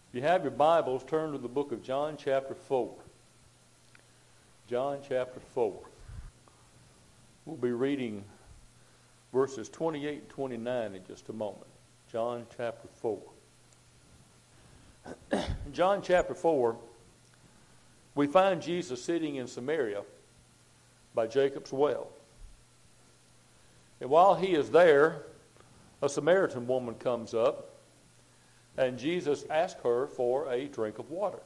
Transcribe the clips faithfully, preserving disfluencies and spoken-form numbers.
If you have your Bibles, turn to the book of John chapter four. John chapter four. We'll be reading verses twenty-eight and twenty-nine in just a moment. John chapter four. John chapter four, we find Jesus sitting in Samaria by Jacob's well. And while he is there, a Samaritan woman comes up, and Jesus asks her for a drink of water.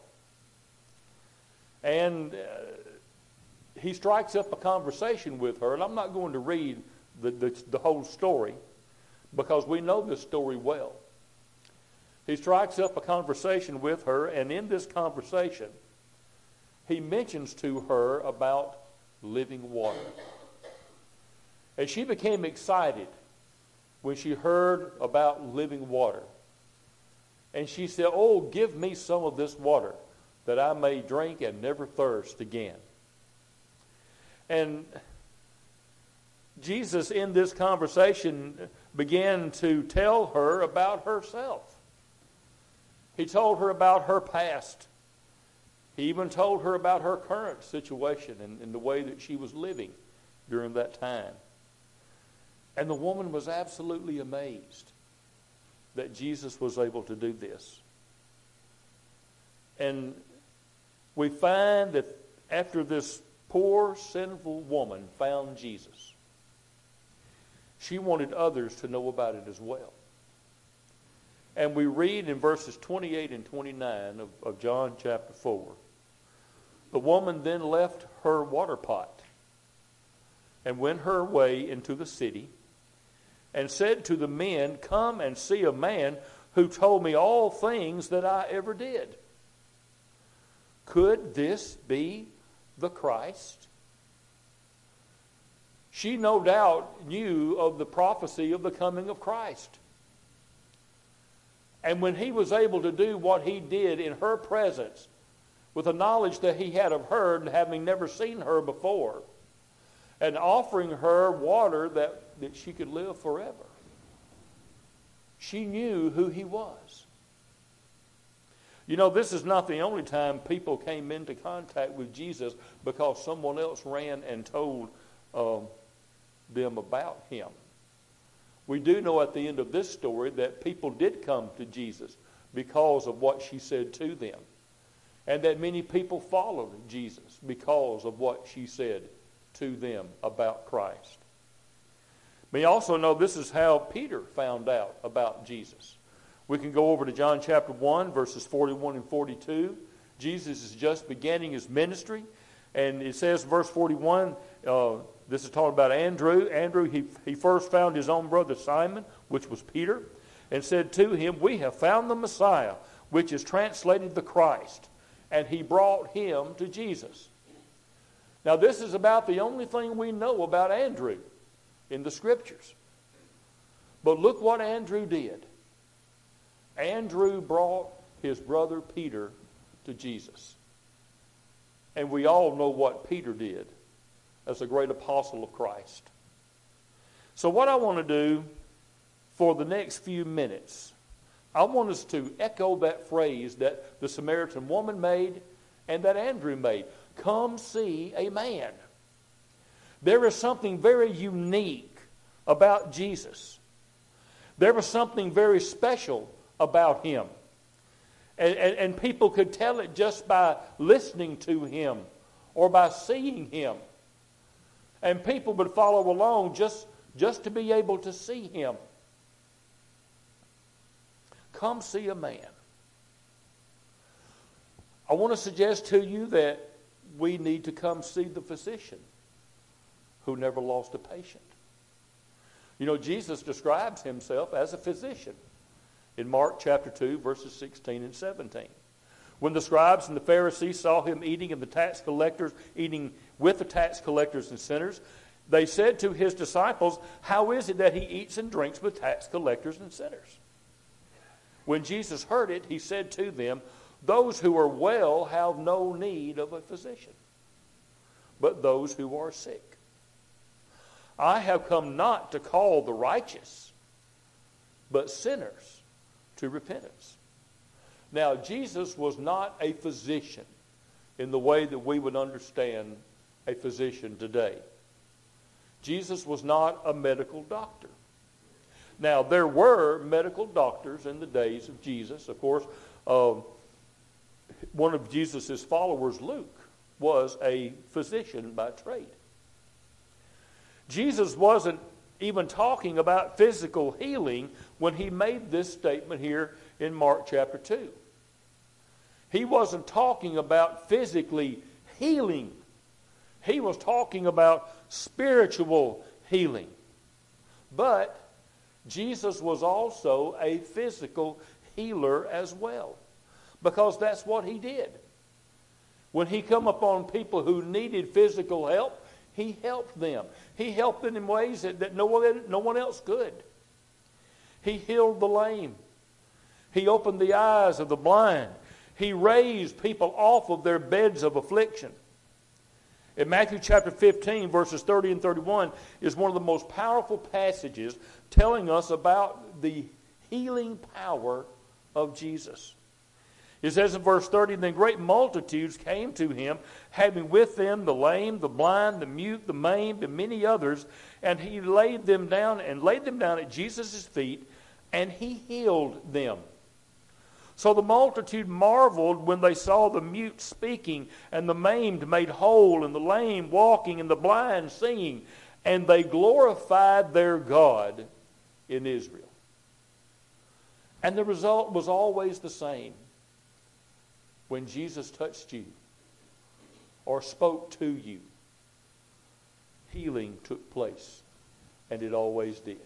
And uh, he strikes up a conversation with her, and I'm not going to read the, the, the whole story because we know this story well. He strikes up a conversation with her, and in this conversation, he mentions to her about living water. And she became excited when she heard about living water. And she said, "Oh, give me some of this water that I may drink and never thirst again." And Jesus, in this conversation, began to tell her about herself. He told her about her past. He even told her about her current situation and, and the way that she was living during that time. And the woman was absolutely amazed that Jesus was able to do this. And we find that after this poor, sinful woman found Jesus, she wanted others to know about it as well. And we read in verses twenty-eight and twenty-nine of, of John chapter four, the woman then left her water pot and went her way into the city and said to the men, "Come and see a man who told me all things that I ever did. Could this be the Christ?" She no doubt knew of the prophecy of the coming of Christ. And when he was able to do what he did in her presence, with the knowledge that he had of her and having never seen her before, and offering her water that, that she could live forever, she knew who he was. You know, this is not the only time people came into contact with Jesus because someone else ran and told um, them about him. We do know at the end of this story that people did come to Jesus because of what she said to them. And that many people followed Jesus because of what she said to them about Christ. We also know this is how Peter found out about Jesus. We can go over to John chapter one, verses forty-one and forty-two. Jesus is just beginning his ministry. And it says, verse forty-one, uh, this is talking about Andrew. Andrew, he, he first found his own brother Simon, which was Peter, and said to him, "We have found the Messiah," which is translated the Christ. And he brought him to Jesus. Now, this is about the only thing we know about Andrew in the Scriptures. But look what Andrew did. Andrew brought his brother Peter to Jesus. And we all know what Peter did as a great apostle of Christ. So what I want to do for the next few minutes, I want us to echo that phrase that the Samaritan woman made and that Andrew made. Come see a man. There is something very unique about Jesus. There was something very special about him. And, and, and people could tell it just by listening to him or by seeing him. And people would follow along just, just to be able to see him. Come see a man. I want to suggest to you that we need to come see the physician who never lost a patient. You know, Jesus describes himself as a physician in Mark chapter two, verses sixteen and seventeen. When the scribes and the Pharisees saw him eating and the tax collectors eating with the tax collectors and sinners, they said to his disciples, "How is it that he eats and drinks with tax collectors and sinners?" When Jesus heard it, he said to them, "Those who are well have no need of a physician, but those who are sick. I have come not to call the righteous, but sinners to repentance." Now, Jesus was not a physician in the way that we would understand a physician today. Jesus was not a medical doctor. Now, there were medical doctors in the days of Jesus. Of course, uh, one of Jesus' followers, Luke, was a physician by trade. Jesus wasn't even talking about physical healing when he made this statement here in Mark chapter two. He wasn't talking about physically healing. He was talking about spiritual healing. But Jesus was also a physical healer as well, because that's what he did. When he come upon people who needed physical help, he helped them. He helped them in ways that, that no one, no one else could. He healed the lame. He opened the eyes of the blind. He raised people off of their beds of affliction. In Matthew chapter fifteen, verses thirty and thirty-one, is one of the most powerful passages telling us about the healing power of Jesus. It says in verse thirty, "Then great multitudes came to him, having with them the lame, the blind, the mute, the maimed, and many others, and he laid them down and laid them down at Jesus' feet, and he healed them. So the multitude marveled when they saw the mute speaking, and the maimed made whole, and the lame walking, and the blind seeing, and they glorified their God in Israel." And the result was always the same. When Jesus touched you or spoke to you, healing took place, and it always did.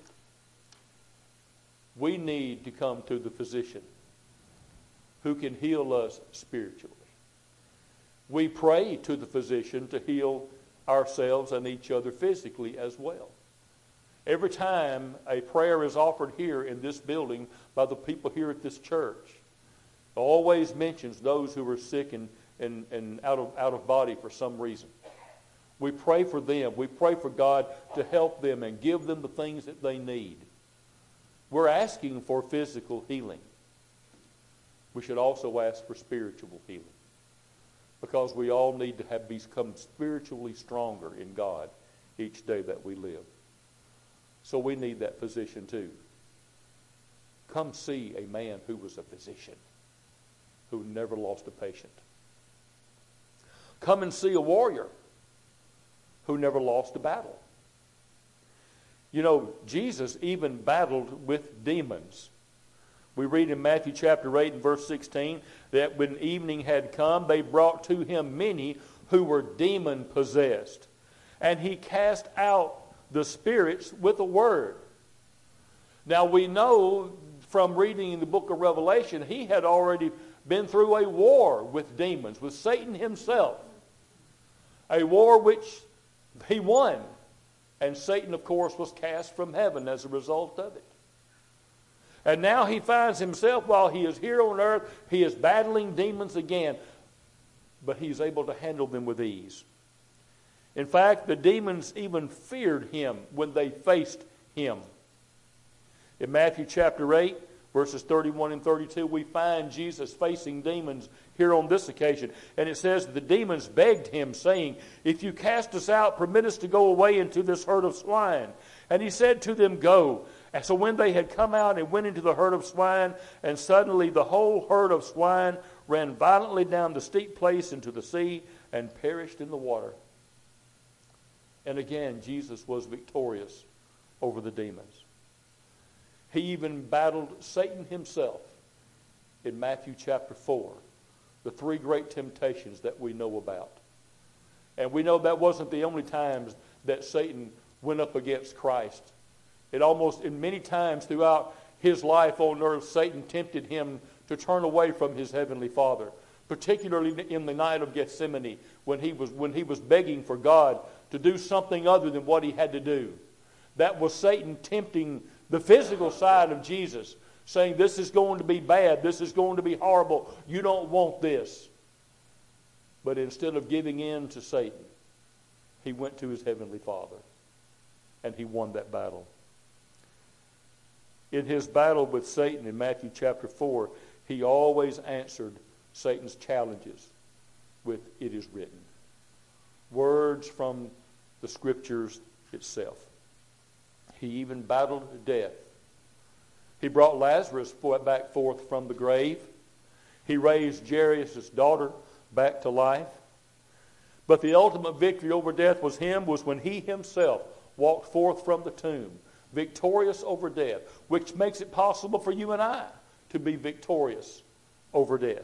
We need to come to the physician who can heal us spiritually. We pray to the physician to heal ourselves and each other physically as well. Every time a prayer is offered here in this building by the people here at this church, it always mentions those who are sick and, and, and out of, out of body for some reason. We pray for them. We pray for God to help them and give them the things that they need. We're asking for physical healing. We should also ask for spiritual healing, because we all need to have become spiritually stronger in God each day that we live. So we need that physician too. Come see a man who was a physician, who never lost a patient. Come and see a warrior who never lost a battle. You know, Jesus even battled with demons. We read in Matthew chapter eight and verse sixteen that when evening had come, they brought to him many who were demon-possessed. And he cast out the spirits with a word. Now we know from reading in the book of Revelation, he had already been through a war with demons, with Satan himself. A war which he won. And Satan, of course, was cast from heaven as a result of it. And now he finds himself, while he is here on earth, he is battling demons again. But he's able to handle them with ease. In fact, the demons even feared him when they faced him. In Matthew chapter eight, verses thirty-one and thirty-two, we find Jesus facing demons here on this occasion. And it says, the demons begged him, saying, "If you cast us out, permit us to go away into this herd of swine." And he said to them, "Go." And so when they had come out and went into the herd of swine, and suddenly the whole herd of swine ran violently down the steep place into the sea and perished in the water. And again, Jesus was victorious over the demons. He even battled Satan himself in Matthew chapter four, the three great temptations that we know about. And we know that wasn't the only times that Satan went up against Christ. It almost, in many times throughout his life on earth, Satan tempted him to turn away from his heavenly Father, particularly in the night of Gethsemane, when he was when he was begging for God to do something other than what he had to do. That was Satan tempting the physical side of Jesus, saying, "This is going to be bad. This is going to be horrible. You don't want this." But instead of giving in to Satan, he went to his heavenly Father, and he won that battle. In his battle with Satan in Matthew chapter four, he always answered Satan's challenges with, "It is written." Words from the Scriptures itself. He even battled death. He brought Lazarus back forth from the grave. He raised Jairus' daughter back to life. But the ultimate victory over death was him was when he himself walked forth from the tomb, victorious over death, which makes it possible for you and I to be victorious over death.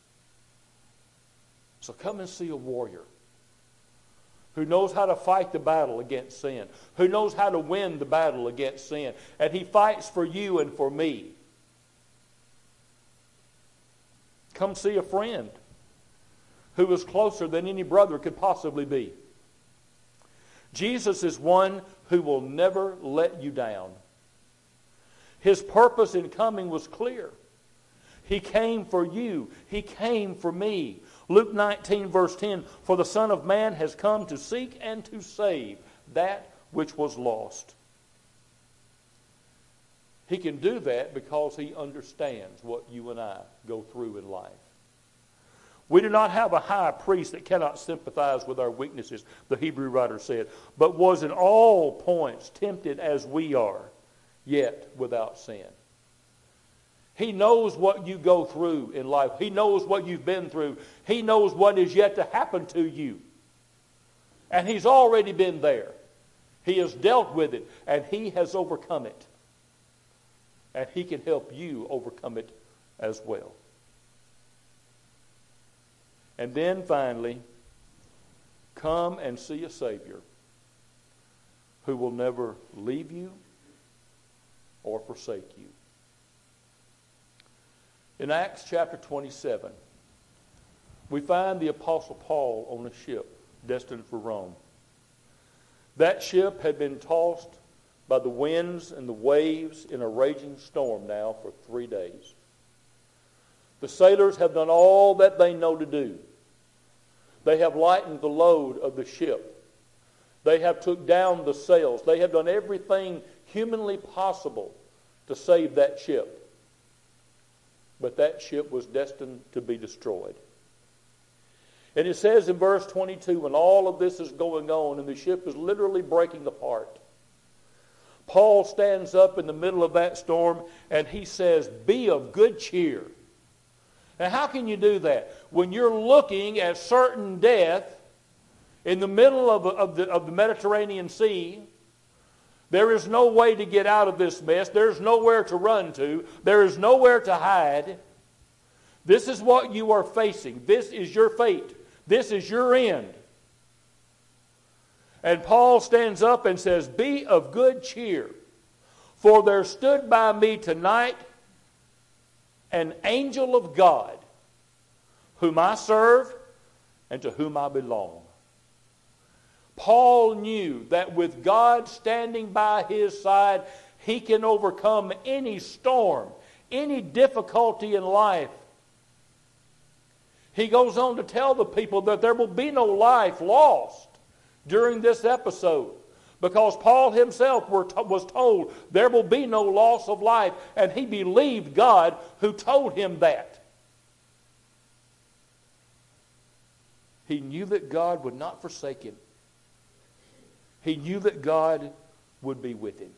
So come and see a warrior who knows how to fight the battle against sin, who knows how to win the battle against sin, and he fights for you and for me. Come see a friend who is closer than any brother could possibly be. Jesus is one who will never let you down. His purpose in coming was clear. He came for you. He came for me. Luke nineteen verse ten, "For the Son of Man has come to seek and to save that which was lost." He can do that because he understands what you and I go through in life. We do not have a high priest that cannot sympathize with our weaknesses, the Hebrew writer said, but was in all points tempted as we are, yet without sin. He knows what you go through in life. He knows what you've been through. He knows what is yet to happen to you. And he's already been there. He has dealt with it, and he has overcome it. And he can help you overcome it as well. And then finally, come and see a Savior who will never leave you or forsake you. In Acts chapter twenty-seven, we find the Apostle Paul on a ship destined for Rome. That ship had been tossed by the winds and the waves in a raging storm now for three days. The sailors have done all that they know to do. They have lightened the load of the ship. They have took down the sails. They have done everything humanly possible to save that ship. But that ship was destined to be destroyed. And it says in verse twenty-two, when all of this is going on and the ship is literally breaking apart, Paul stands up in the middle of that storm and he says, "Be of good cheer." Now, how can you do that? When you're looking at certain death in the middle of, of, the, of the Mediterranean Sea, there is no way to get out of this mess. There's nowhere to run to. There is nowhere to hide. This is what you are facing. This is your fate. This is your end. And Paul stands up and says, "Be of good cheer, for there stood by me tonight an angel of God, whom I serve and to whom I belong." Paul knew that with God standing by his side, he can overcome any storm, any difficulty in life. He goes on to tell the people that there will be no life lost during this episode, because Paul himself were to, was told there will be no loss of life, and he believed God who told him that. He knew that God would not forsake him. He knew that God would be with him.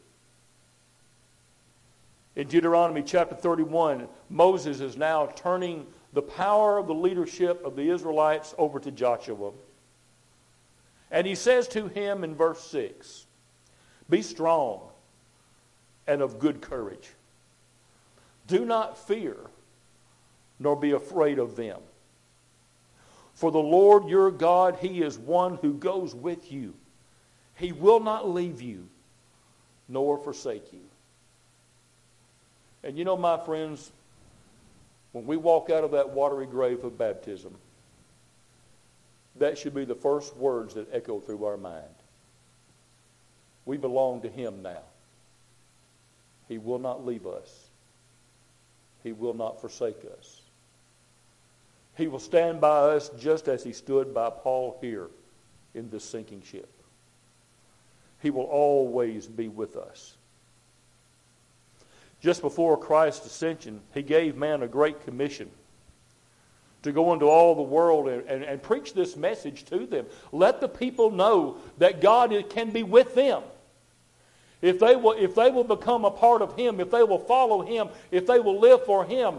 In Deuteronomy chapter thirty-one, Moses is now turning the power of the leadership of the Israelites over to Joshua. And he says to him in verse six, "Be strong and of good courage. Do not fear, nor be afraid of them. For the Lord your God, he is one who goes with you. He will not leave you, nor forsake you." And you know, my friends, when we walk out of that watery grave of baptism, that should be the first words that echo through our mind. We belong to him now. He will not leave us. He will not forsake us. He will stand by us just as he stood by Paul here in this sinking ship. He will always be with us. just before Christ's ascension, he gave man a great commission to go into all the world and, and, and preach this message to them. Let the people know that God can be with them. If they will, if they will become a part of Him, if they will follow Him, if they will live for Him,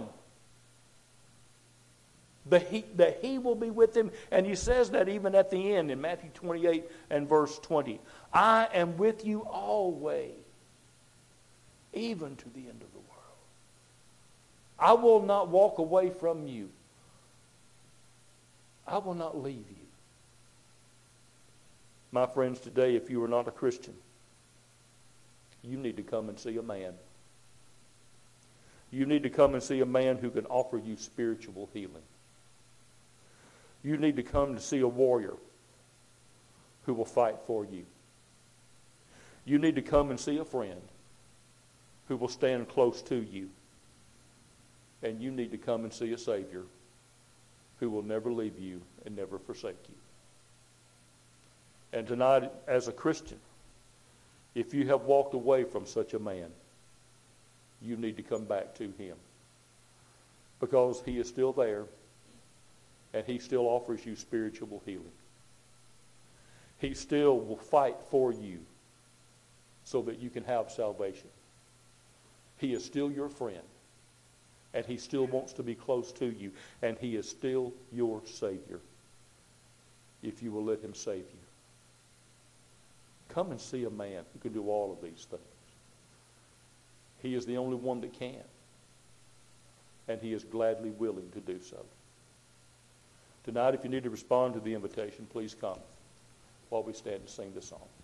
that he, that he will be with them. And he says that even at the end in Matthew twenty-eight and verse twenty. I am with you always, even to the end of the world. I will not walk away from you. I will not leave you. My friends, today, if you are not a Christian, you need to come and see a man. You need to come and see a man who can offer you spiritual healing. You need to come to see a warrior who will fight for you. You need to come and see a friend who will stand close to you. And you need to come and see a Savior who will never leave you and never forsake you. And tonight, as a Christian, if you have walked away from such a man, you need to come back to him. Because he is still there, and he still offers you spiritual healing. He still will fight for you so that you can have salvation. He is still your friend, and he still wants to be close to you, and he is still your Savior if you will let him save you. Come and see a man who can do all of these things. He is the only one that can, and he is gladly willing to do so. Tonight, if you need to respond to the invitation, please come while we stand to sing this song.